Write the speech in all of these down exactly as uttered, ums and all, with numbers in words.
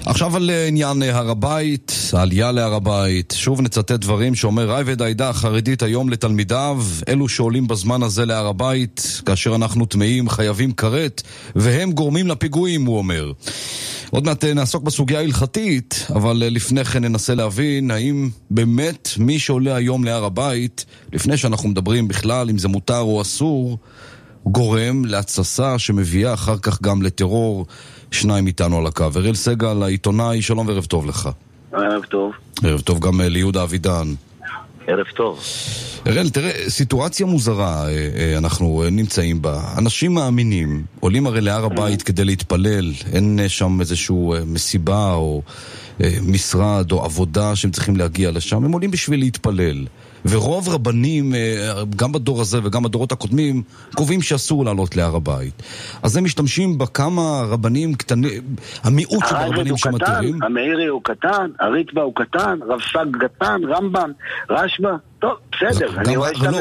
עכשיו על עניין הר הבית, העלייה להר הבית. שוב נצטט דברים שאומר רייבד העדה החרדית היום לתלמידיו, אלו שעולים בזמן הזה להר הבית, כאשר אנחנו טמאים חייבים כרת, והם גורמים לפיגועים, הוא אומר. עוד מעט נעסוק בסוגיה ההלכתית, אבל לפני כן ננסה להבין האם באמת מי שעולה היום להר הבית, לפני שאנחנו מדברים בכלל אם זה מותר או אסור, גורם להצסה שמביאה אחר כך גם לטרור. שניים איתנו על הקו. אראל סגל, העיתונאי, שלום וערב טוב לך. ערב טוב. ערב טוב גם ליהודה אבידן. ערב טוב. אראל, תראה, סיטואציה מוזרה אנחנו נמצאים בה. אנשים מאמינים, עולים הרי להר הבית כדי להתפלל, אין שם איזשהו מסיבה או משרד או עבודה שהם צריכים להגיע לשם, הם עולים בשביל להתפלל. ורוב רבנים, גם בדור הזה וגם בדורות הקודמים, קובעים שאסור לעלות להר הבית. אז הם משתמשים בכמה רבנים קטנים, המיעוט של הרבנים שמתירים. המאירי הוא קטן, הריטב"א הוא קטן, רב סג קטן, רמב"ם, רשב"א. טוב, בסדר, אני רואה שאתה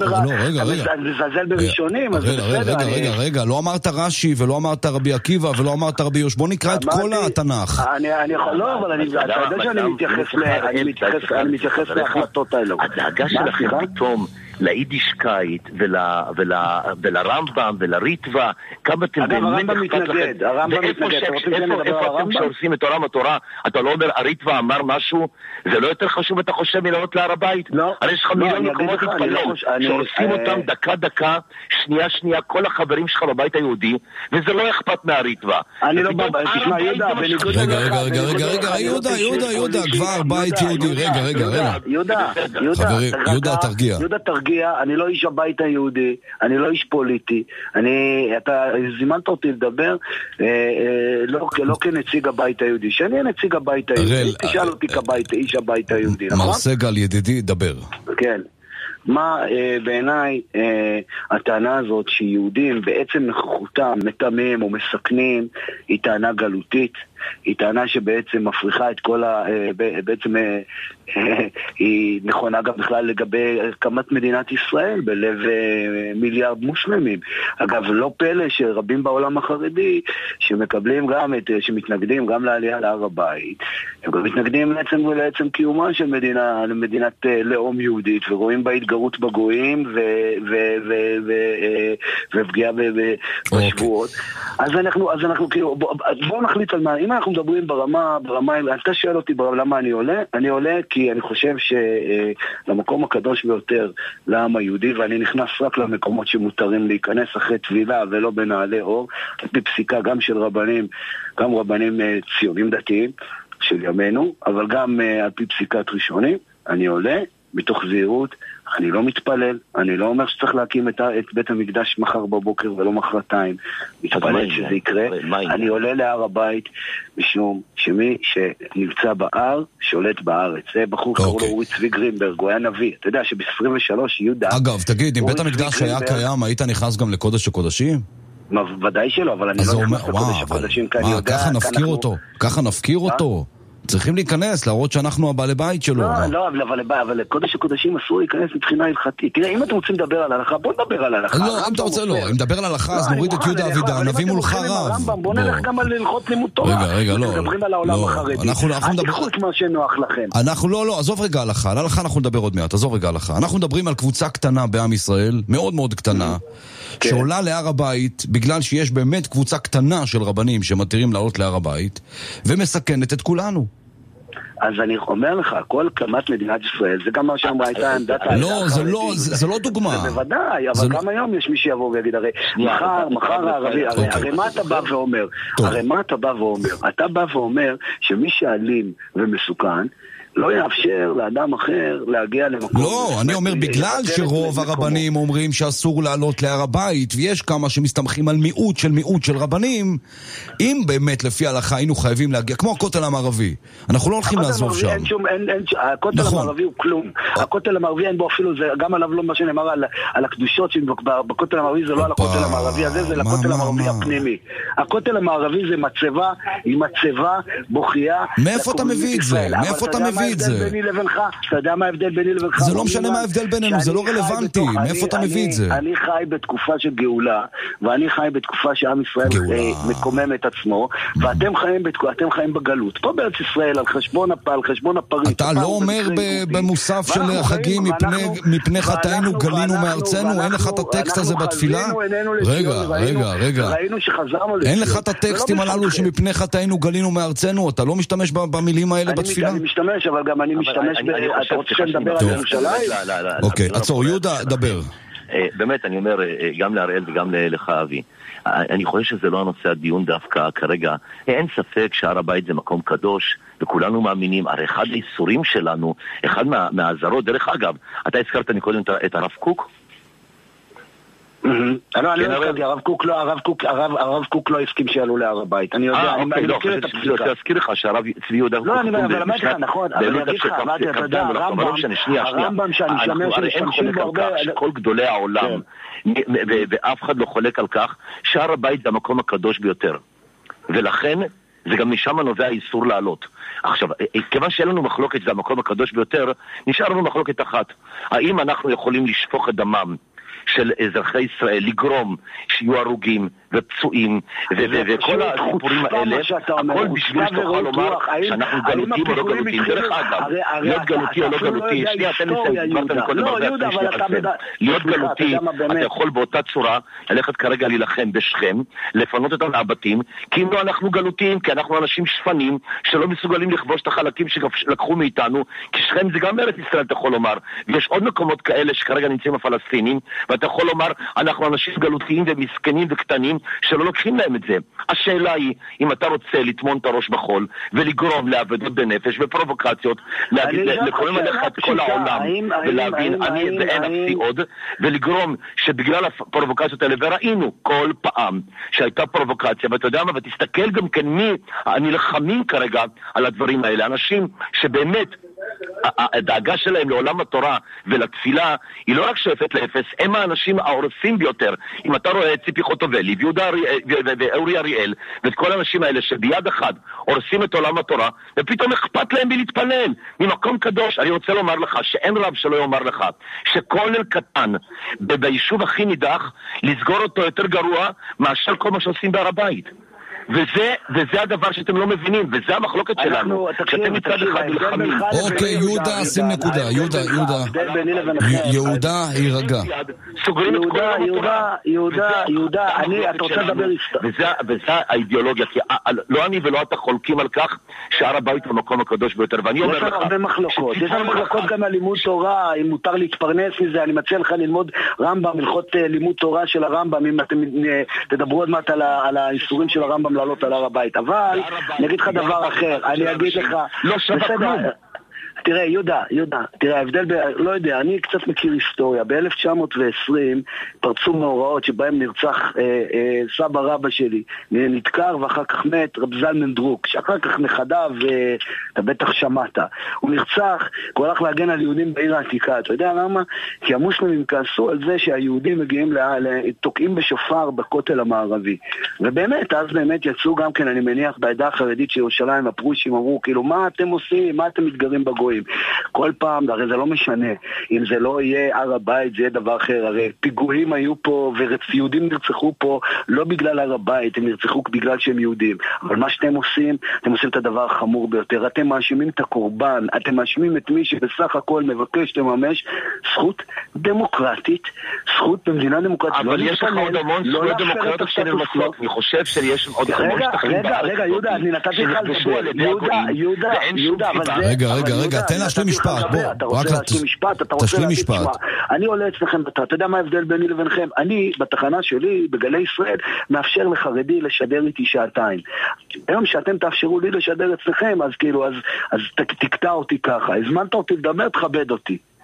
מזלזל בראשונים, אז בסדר. רגע, רגע, רגע, לא אמרת רש"י ולא אמרת רבי עקיבא ולא אמרת רבי יוש, בוא נקרא את כל התנ"ך. אני יכול, לא, אבל אתה יודע שאני מתייחס להחלטות האלו. הדאגה שלכם פתאום ליידישקייט ולרמב"ם ולריטב"א, כמה אתם באמת הרמב"ם מתנגד, הרמב"ם מתנגד. איפה אתם שעושים את עולם התורה? אתה לא אומר, הריטב"א אמר משהו, זה לא יותר חשוב אתה חושב מלעלות להר הבית? לא. הרי יש לך מיליון מקומות להתפלל, שעושים אותם דקה דקה, שנייה שנייה, כל החברים שלך בבית היהודי, וזה לא אכפת מהריטב"א. אני לא בא, תשמע יהודה, רגע, רגע, רגע, רגע, רגע, יהודה, יהודה, יהודה, כבר בית יהודי, רגע, רגע, רגע. יהודה, יהודה, תרגיע. יהודה, תרגיע, אני לא איש הבית היהודי, אני לא איש פוליטי, אני, אתה זימנת אותי לדבר, לא כנציג הבית היהודי, שאני נציג הבית היהודי, תשאל אותי כאיש הבית היהודי, נכון? מר סגל ידידי, דבר. כן. מה אה, בעיניי אה, הטענה הזאת שיהודים בעצם נוכחותם מטמאים או מסכנים היא טענה גלותית, היא טענה שבעצם מפריחה את כל ה... אה, בעצם אה, אה, היא נכונה גם בכלל לגבי הקמת מדינת ישראל בלב אה, מיליארד מוסלמים. אגב, לא פלא שרבים בעולם החרדי שמקבלים גם את, שמתנגדים גם לעלייה להר הבית, הם גם מתנגדים לעצם ולעצם קיומה של מדינה, מדינת אה, לאום יהודית, ורואים בה התגרות בגויים ו, ו, ו, ו, אה, ופגיעה בשבועות. אז אנחנו, אז אנחנו כאילו, בואו נחליט על מה, אם אנחנו מדברים ברמה, ברמה, אתה שואל אותי למה אני עולה, אני עולה כי אני חושב שלמקום הקדוש ביותר לעם היהודי, ואני נכנס רק למקומות שמותרים להיכנס אחרי תבילה ולא בנעלי אור, בפסיקה גם של רבנים, גם רבנים ציונים דתיים של ימינו, אבל גם על פי פסיקת ראשונים, אני עולה מתוך זהירות, אני לא מתפלל, אני לא אומר שצריך להקים את, את בית המקדש מחר בבוקר ולא מחרתיים, מתפלל שזה יקרה, אני עולה להר הבית משום שמי שנמצא בהר שולט בארץ. זה בחור קראו לו אורי צבי גרינברג, הוא היה נביא, אתה יודע שב-עשרים ושלוש יהודה... אגב, תגיד, אם בית המקדש היה קיים, היית נכנס גם לקודש הקודשים? ודאי שלא, אבל אני לא נכנס לקודש הקודשים, כי אני יודע... ככה נפקיר אותו, ככה נפקיר אותו. צריכים להיכנס, להראות שאנחנו הבעלי בית שלו. לא, לא, אבל לקודש הקודשים אסור להיכנס מבחינה הלכתית. תראה, אם אתם רוצים לדבר על הלכה, בוא נדבר על הלכה. לא, אם אתה רוצה לא, אם נדבר על הלכה, אז נוריד את יהודה אבידן, נביא מולך רב. בוא נלך גם על הלכות לימוד תורה. רגע, רגע, לא. מדברים על העולם החרדי. אל תיקחו את מה שנוח לכם. אנחנו לא, לא, עזוב רגע הלכה. על הלכה אנחנו נדבר עוד מעט, עזוב רגע הלכה. אנחנו מדברים על קבוצה קטנה בעם ישראל, מאוד מאוד קטנה, שעולה להר הבית בגלל שיש באמת קבוצה קטנה של רבנים שמתירים לעלות להר הבית ומסכנת את כולנו. אז אני אומר לך, כל קמת מדינת ישראל, זה גם מה שאמרה הייתה עמדת... לא, זה לא, זה לא דוגמה. זה בוודאי, אבל גם היום יש מי שיבוא ויגיד, הרי מחר, מחר הערבי, הרי מה אתה בא ואומר? הרי מה אתה בא ואומר? אתה בא ואומר שמי שאלים ומסוכן, לא יאפשר לאדם אחר להגיע למקום... לא, אני אומר, בגלל שרוב הרבנים אומרים שאסור לעלות להר הבית, ויש כמה שמסתמכים על מיעוט של מיעוט של רבנים, אם באמת לפי ההלכה היינו חייבים להגיע, כמו הכותל המערבי, אנחנו לא הולכים לעזוב שם. הכותל המערבי הוא כלום. הכותל המערבי אין בו אפילו, גם עליו לא מה שנאמר על הקדושות, בכותל המערבי זה לא על הכותל המערבי הזה, זה לכותל המערבי הפנימי. הכותל המערבי זה מצבה, היא מצבה בוכייה. מאיפה אתה מביא את זה? מאיפה אתה מביא מביא את זה? אתה יודע מה ההבדל ביני לבינך? זה לא משנה מה ההבדל בינינו, זה לא רלוונטי. מאיפה אתה מביא את זה? אני חי בתקופה של גאולה, ואני חי בתקופה שעם ישראל מקומם את עצמו, ואתם חיים בגלות. פה בארץ ישראל, על חשבון הפל, על חשבון הפריץ. אתה לא אומר במוסף של החגים, מפני חטאינו גלינו מארצנו, אין לך את הטקסט הזה בתפילה? רגע, רגע, רגע. אין לך את הטקסטים הללו שמפני חטאינו גלינו מארצנו? אתה לא משתמש במילים האלה בתפילה? אני משתמש, אבל גם אני משתמש אתה רוצה שנדבר על ירושלים? אוקיי, עצור, יהודה, דבר. באמת, אני אומר, גם להראל וגם לך אבי, אני חושב שזה לא הנושא הדיון דווקא כרגע. אין ספק שהר הבית זה מקום קדוש, וכולנו מאמינים, הרי אחד האיסורים שלנו, אחד מהעזרות, דרך אגב, אתה הזכרת אני קודם את הרב קוק? לא, אני לא הזכרתי, הרב קוק לא, הרב קוק לא הסכים שיעלו להר הבית. אני יודע, אני מכיר את הפסיקה. אני אזכיר לך שהרב צבי יהודה קוק... לא, אני אמרתי לך, נכון, אבל אני אגיד לך, אמרתי, אתה יודע, הרמב"ם שאני שמש שמשתמשים בו הרבה... כל גדולי העולם, ואף אחד לא חולק על כך, שהר הבית זה המקום הקדוש ביותר. ולכן, זה גם משם נובע האיסור לעלות. עכשיו, כיוון שאין לנו מחלוקת, זה המקום הקדוש ביותר, נשאר לנו מחלוקת אחת. האם אנחנו יכולים לשפוך את דמם של אזרחי ישראל, לגרום שיהיו הרוגים ופצועים וכל הסיפורים האלה, הכל בשביל שתוכל לומר שאנחנו גלותים או לא גלותים. דרך אגב, להיות גלותי או לא גלותי, שנייה, תן לי להיות גלותי, אתה יכול באותה צורה ללכת כרגע להילחם בשכם, לפנות אותם מהבתים, כי אם לא אנחנו גלותים, כי אנחנו אנשים שפנים שלא מסוגלים לכבוש את החלקים שלקחו מאיתנו, כי שכם זה גם ארץ ישראל, אתה יכול לומר, ויש עוד מקומות כאלה שכרגע נמצאים הפלסטינים, ואתה יכול לומר, אנחנו אנשים גלותיים ומסכנים וקטנים שלא לוקחים להם את זה. השאלה היא, אם אתה רוצה לטמון את הראש בחול ולגרום לעבדות בנפש ופרובוקציות, להגיד, לקרום עליך את כל העולם ולהבין, אני ואין אפסי עוד, ולגרום שבגלל הפרובוקציות האלה, וראינו כל פעם שהייתה פרובוקציה, ואתה יודע מה, ותסתכל גם כן מי הנלחמים כרגע על הדברים האלה, אנשים שבאמת הדאגה שלהם לעולם התורה ולתפילה היא לא רק שואפת לאפס, הם האנשים ההורסים ביותר. אם אתה רואה את ציפי חוטובלי ויהודה ואורי אריאל ואת כל האנשים האלה שביד אחד הורסים את עולם התורה ופתאום אכפת להם בלהתפלל ממקום קדוש, אני רוצה לומר לך שאין רב שלא יאמר לך שכולל קטן ביישוב הכי נידח לסגור אותו יותר גרוע מאשר כל מה שעושים בהר הבית. וזה, וזה הדבר שאתם לא מבינים, וזה המחלוקת שלנו, שאתם מצד אחד נלחמים. אוקיי, יהודה, שים נקודה, יהודה, יהודה. יהודה, יירגע. יהודה, יהודה, יהודה, יהודה, אני, אתה רוצה לדבר איסטר. וזה האידיאולוגיה, כי לא אני ולא אתה חולקים על כך שהר הבית הוא המקום הקדוש ביותר, ואני אומר לך... יש הרבה מחלוקות, יש הרבה מחלוקות גם על לימוד תורה, אם מותר להתפרנס מזה, אני מציע לך ללמוד רמב"ם, הלכות לימוד תורה של הרמב"ם, אם אתם תדברו עוד מעט על האיסורים של הרמב"ם לעלות על הר הבית, אבל אני אגיד לך דבר אחר, אני אגיד לך, לא שווה כלום. תראה, יהודה, יהודה, תראה, ההבדל, ב... לא יודע, אני קצת מכיר היסטוריה. ב-אלף תשע מאות ועשרים פרצו מאורעות שבהם נרצח אה, אה, סבא רבא שלי, נדקר ואחר כך מת רב זלמן דרוק, שאחר כך נכדיו, אה, אתה בטח שמעת. הוא נרצח, הוא הלך להגן על יהודים בעיר העתיקה. אתה יודע למה? כי המוסלמים כעסו על זה שהיהודים מגיעים, לה, תוקעים בשופר בכותל המערבי. ובאמת, אז באמת יצאו גם כן, אני מניח, בעדה החרדית של ירושלים, הפרושים אמרו, כאילו, מה אתם עושים? מה אתם מתגרים בגויים? כל פעם, הרי זה לא משנה, אם זה לא יהיה הר הבית, זה יהיה דבר אחר. הרי פיגועים היו פה, ויהודים נרצחו פה, לא בגלל הר הבית, הם נרצחו בגלל שהם יהודים. אבל מה שאתם עושים, אתם עושים את הדבר החמור ביותר. אתם מאשימים את הקורבן, אתם מאשימים את מי שבסך הכל מבקש לממש זכות דמוקרטית, זכות במדינה דמוקרטית. אבל יש לך עוד המון זכויות דמוקרטיות שנרמסות. אני חושב שיש עוד המון שטחים. רגע, רגע, יהודה, אני נתתי לך לדבר. יהודה, יהודה, יהודה, אבל זה... רגע, רגע, רגע, תן להשלים משפט, בוא. אתה רוצה להשלים משפט, אתה רוצה להשלים משפט. אני עולה אצלכם, אתה יודע מה ההבדל ביני לבינכם? אני, בתחנה שלי, בגלי ישראל, מאפשר לחרדי לשדר איתי שעתיים. היום שאתם תאפשרו לי לשדר אצלכם, אז כאילו, אז תקטע אותי ככה. הזמנת אותי לדבר, תכבד אותי.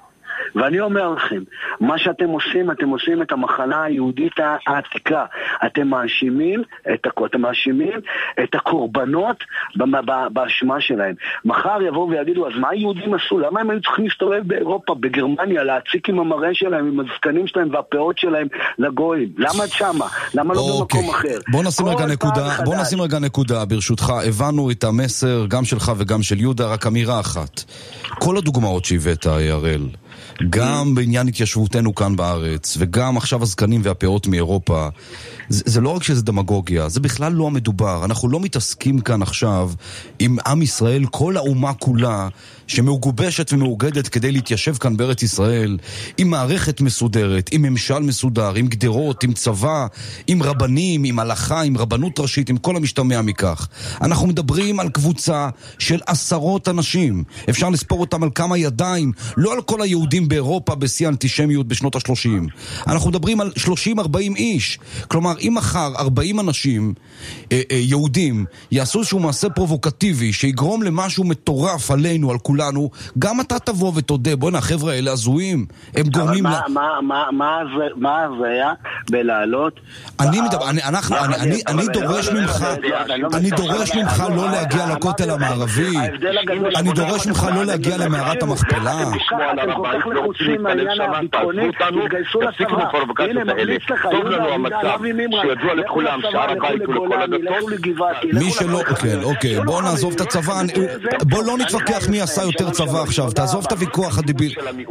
ואני אומר לכם, מה שאתם עושים, אתם עושים את המחנה היהודית העתיקה. אתם מאשימים את, אתם מאשימים את הקורבנות באשמה שלהם. מחר יבואו ויגידו, אז מה היהודים עשו? למה הם היו צריכים להסתובב באירופה, בגרמניה, להציק עם המראה שלהם, עם הזקנים שלהם והפאות שלהם לגויים? למה שמה? למה לא אוקיי. במקום אחר? בוא נשים רגע נקודה, בוא נשים רגע נקודה, ברשותך. הבנו את המסר גם שלך וגם של יהודה, רק אמירה אחת. כל הדוגמאות שהבאת, ירל, גם בעניין התיישבותנו כאן בארץ, וגם עכשיו הזקנים והפאות מאירופה, זה, זה לא רק שזה דמגוגיה, זה בכלל לא המדובר. אנחנו לא מתעסקים כאן עכשיו עם עם ישראל, כל האומה כולה, שמאוגובשת ומאוגדת כדי להתיישב כאן בארץ ישראל, עם מערכת מסודרת, עם ממשל מסודר, עם גדרות, עם צבא, עם רבנים, עם הלכה, עם רבנות ראשית, עם כל המשתמע מכך. אנחנו מדברים על קבוצה של עשרות אנשים. אפשר לספור אותם על כמה ידיים, לא על כל היהודים באירופה בשיא האנטישמיות בשנות ה-שלושים. אנחנו מדברים על שלושים ארבעים איש. כלומר, אם מחר ארבעים אנשים אה, אה, יהודים יעשו איזשהו מעשה פרובוקטיבי שיגרום למשהו מטורף עלינו, על כולנו, גם אתה תבוא ותודה, בוא'נה, החבר'ה האלה הזויים, הם גורמים... מה, לה... מה, מה, מה, מה זה היה בלעלות? אני מדבר, אני, אנחנו, אני, אני, אני דורש ממך, אני דורש ממך לא להגיע לכותל המערבי, אני דורש ממך לא להגיע למערת המכפלה. אתם כל כך לחוצים מהעניין הביטחוני, תתגייסו לצבא. הנה, ממליץ לך, יהודה, אבי מימרה, שידוע לכולם, שער הבית ולכל הדתות. מי שלא, אוקיי, אוקיי, בוא נעזוב את הצבא, בוא לא נתווכח מי עשה יותר צבא עכשיו, תעזוב את הוויכוח הדיביל.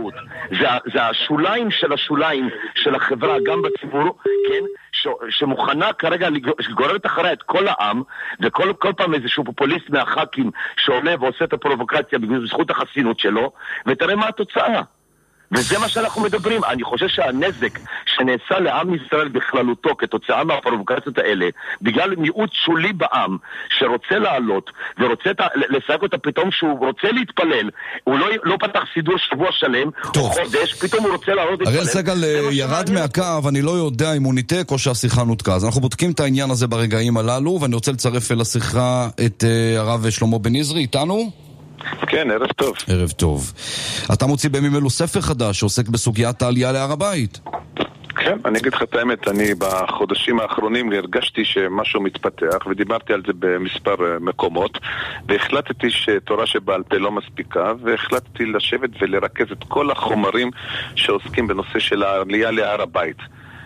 זה השוליים של השוליים של החברה, גם בציבור, כן? שמוכנה כרגע גוררת אחריה את כל העם, וכל כל פעם איזשהו פופוליסט מהח"כים שעולה ועושה את הפרובוקציה בזכות החסינות שלו, ותראה מה התוצאה. וזה מה שאנחנו מדברים. אני חושב שהנזק שנעשה לעם ישראל בכללותו כתוצאה מהפרובוקציות האלה, בגלל מיעוט שולי בעם שרוצה לעלות ורוצה לסייג אותה פתאום שהוא רוצה להתפלל, הוא לא, לא פתח סידור שבוע שלם או חודש, פתאום הוא רוצה לעלות להתפלל. הראל סגל ירד מהקו, אני לא יודע אם הוא ניתק או שהשיחה נותקה, אז אנחנו בודקים את העניין הזה ברגעים הללו, ואני רוצה לצרף אל השיחה את הרב שלמה בן עזרי. איתנו? כן, ערב טוב. ערב טוב. אתה מוציא בימים אלו ספר חדש שעוסק בסוגיית העלייה להר הבית. כן, אני אגיד לך את האמת, אני בחודשים האחרונים הרגשתי שמשהו מתפתח, ודיברתי על זה במספר מקומות, והחלטתי שתורה שבעל פה לא מספיקה, והחלטתי לשבת ולרכז את כל החומרים שעוסקים בנושא של העלייה להר הבית.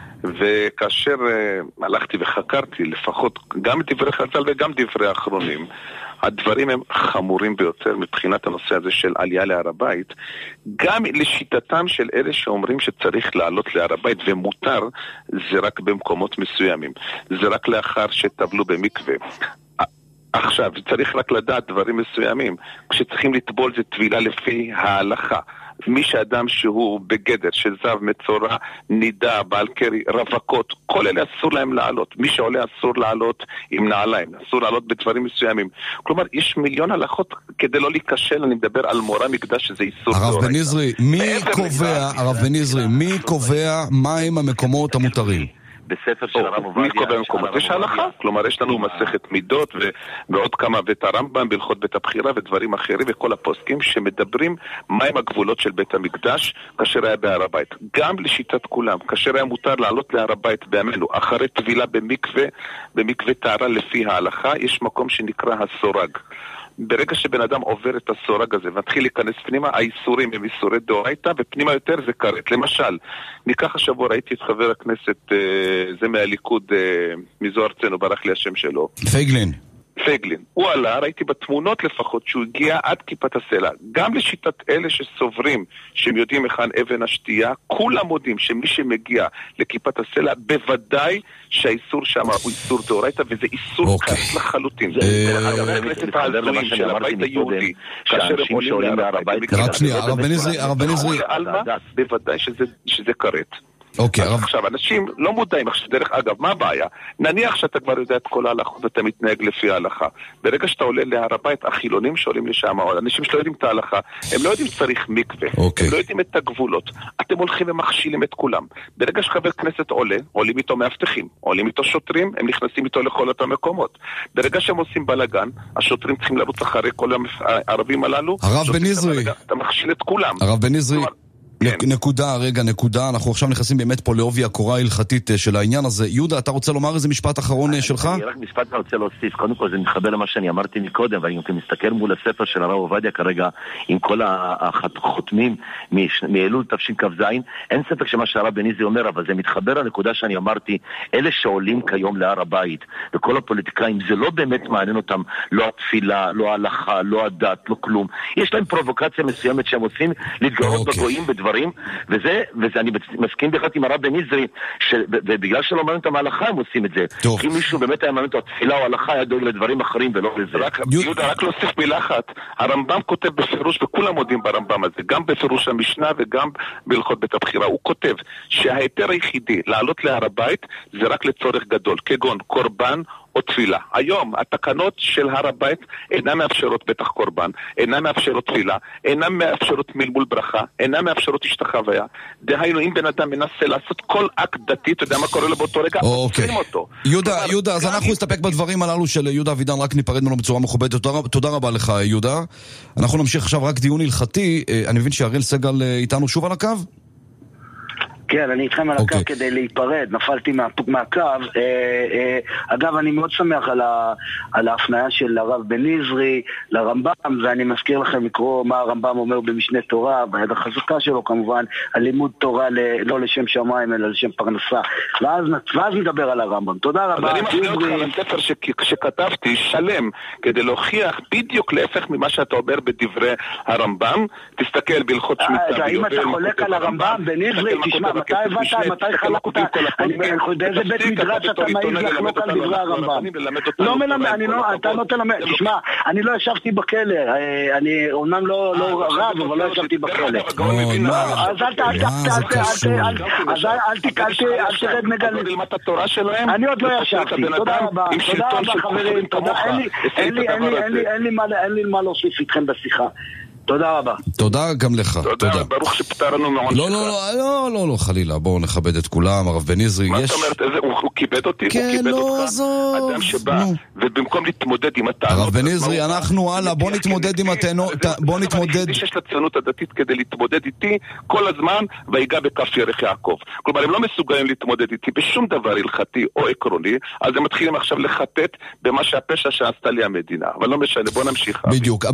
וכאשר uh, הלכתי וחקרתי לפחות גם דברי חז"ל וגם דברי האחרונים, הדברים הם חמורים ביותר מבחינת הנושא הזה של עלייה להר הבית, גם לשיטתם של אלה שאומרים שצריך לעלות להר הבית ומותר, זה רק במקומות מסוימים, זה רק לאחר שטבלו במקווה. עכשיו, צריך רק לדעת דברים מסוימים, כשצריכים לטבול זה טבילה לפי ההלכה. מי שאדם שהוא בגדר, שזב, מצורע, נידה, בעל קרי, רווקות, כל אלה אסור להם לעלות. מי שעולה אסור לעלות עם נעליים, אסור לעלות בדברים מסוימים. כלומר, יש מיליון הלכות כדי לא להיכשל, אני מדבר על מורה מקדש שזה איסור. הרב בן עזרי, מי קובע, הרב בן עזרי, מי קובע מהם המקומות המותרים? בספר של הרב עובדיה. יש הלכה, כלומר יש לנו מסכת מידות ועוד כמה, ואת הרמב"ם בהלכות בית הבחירה ודברים אחרים וכל הפוסקים שמדברים מהם הגבולות של בית המקדש כאשר היה בהר הבית. גם לשיטת כולם, כאשר היה מותר לעלות להר הבית בימינו, אחרי טבילה במקווה, במקווה טהרה לפי ההלכה, יש מקום שנקרא הסורג. ברגע שבן אדם עובר את הסורג הזה ומתחיל להיכנס פנימה, האיסורים הם איסורי דאורייתא, ופנימה יותר זה כרת. למשל, מכך השבוע ראיתי את חבר הכנסת, זה מהליכוד, מזו ארצנו, ברח לי השם שלו. פייגלין. פייגלין. הוא עלה, ראיתי בתמונות לפחות, שהוא הגיע עד כיפת הסלע. גם לשיטת אלה שסוברים, שהם יודעים היכן אבן השתייה, כולם מודים שמי שמגיע לכיפת הסלע, בוודאי שהאיסור שם הוא איסור דאורייתא, וזה איסור כרת לחלוטין. זה חבר הכנסת העזויים של הבית היהודי, כאשר הם עולים להר הבית. רק שנייה, הרב בן עזרי, הרב בן עזרי. בוודאי שזה כרת. אוקיי, הרב... עכשיו, אנשים לא מודעים, דרך אגב, מה הבעיה? נניח שאתה כבר יודע את כל ההלכות ואתה מתנהג לפי ההלכה. ברגע שאתה עולה להר הבית, החילונים שעולים לשם, אנשים שלא יודעים את ההלכה, הם לא יודעים שצריך מקווה, אוקיי. הם לא יודעים את הגבולות. אתם הולכים ומכשילים את כולם. ברגע שחבר כנסת עולה, עולים איתו מאבטחים, עולים איתו שוטרים, הם נכנסים איתו לכל אותם מקומות. ברגע שהם עושים בלגן, השוטרים צריכים לרוץ אחרי כל הערבים הללו. הרב בן עזרי. אתה מכשיל את כולם. הרב בן עזרי. נקודה, רגע, נקודה. אנחנו עכשיו נכנסים באמת פה לעובי הקורה ההלכתית של העניין הזה. יהודה, אתה רוצה לומר איזה משפט אחרון שלך? אני רק משפט אני רוצה להוסיף. קודם כל זה מתחבר למה שאני אמרתי מקודם, ואני מסתכל מול הספר של הרב עובדיה כרגע, עם כל החותמים מאלול תשכ"ז, אין ספק שמה שהרב בניזרי אומר, אבל זה מתחבר לנקודה שאני אמרתי, אלה שעולים כיום להר הבית, וכל הפוליטיקאים, זה לא באמת מעניין אותם, לא התפילה, לא ההלכה, לא הדת, לא כלום. יש להם פרובוקציה מסוימת שהם עושים להתגרות בגויים בדברים, וזה, וזה אני מסכים בכלל עם הרב בניזרי, ובגלל שלא מעניין אותם ההלכה הם עושים את זה. כי מישהו באמת היה מעניין אותו התפילה או ההלכה, היה דואג לדברים אחרים ולא לזה. יהודה, רק להוסיף מילה אחת. הרמב"ם כותב בפירוש, וכולם מודים ברמב"ם הזה, גם בפירוש המשנה וגם בהלכות בית הבחירה. הוא כותב שההיתר היחידי לעלות להר הבית זה רק לצורך גדול, כגון קורבן או תפילה. היום התקנות של הר הבית אינן מאפשרות בטח קורבן, אינן מאפשרות תפילה, אינן מאפשרות מלמול ברכה, אינן מאפשרות השתחוויה. דהיינו, אם בן אדם מנסה לעשות כל אקט דתי, אתה יודע מה קורה לו באותו רגע, עוצרים אותו. יהודה, יהודה, אז אנחנו נסתפק בדברים הללו של יהודה אבידן, רק ניפרד ממנו בצורה מכובדת. תודה רבה לך, יהודה. אנחנו נמשיך עכשיו רק דיון הלכתי. אני מבין שהראל סגל איתנו שוב על הקו? כן, אני איתכם על הקו okay. כדי להיפרד, נפלתי מה, מהקו. אה, אה, אגב, אני מאוד שמח על, ה, על ההפניה של הרב בניזרי לרמב"ם, ואני מזכיר לכם לקרוא מה הרמב"ם אומר במשנה תורה, ביד החזקה שלו כמובן, על לימוד תורה ל, לא לשם שמיים, אלא לשם פרנסה. ואז, ואז נדבר על הרמב"ם. תודה רבה. אני מפנה אותך לספר ש, שכתבתי, שלם, כדי להוכיח בדיוק להפך ממה שאתה אומר בדברי הרמב"ם. תסתכל בהלכות שמיטה. אם אתה חולק על הרמב"ם, בניזרי, תשמע, מתי הבאת, מתי חלקת? אני באיזה בית מדרש אתה מעיז לחלוק על דברי הרמב"ם. לא מלמד, אתה לא תלמד. תשמע, אני לא ישבתי בכלא, אני אומנם לא רב, אבל לא ישבתי בכלא. אז אל תרד מגלים. אני עוד לא ישבתי. תודה רבה, תודה רבה חברים. אין לי מה להוסיף איתכם בשיחה. תודה רבה. תודה גם לך. תודה, ברוך שפטרנו מעונשך. לא, לא, לא, לא, לא, חלילה, בואו נכבד את כולם, הרב בניזרי. מה זאת אומרת, הוא כיבד אותי? כן, לא, זו... אדם שבא, ובמקום להתמודד עם הטענות... הרב בניזרי, אנחנו, הלאה, בואו נתמודד עם הטענות, בואו נתמודד... יש לציונות הדתית כדי להתמודד איתי כל הזמן, ויגע בכף ירך יעקב. כלומר, הם לא מסוגלים להתמודד איתי בשום דבר הלכתי או עקרוני, אז הם מתחילים עכשיו לחטט במה שהפשע שעשתה לי המדינה. אבל לא משנה, בואו נמשיך. בדיוק.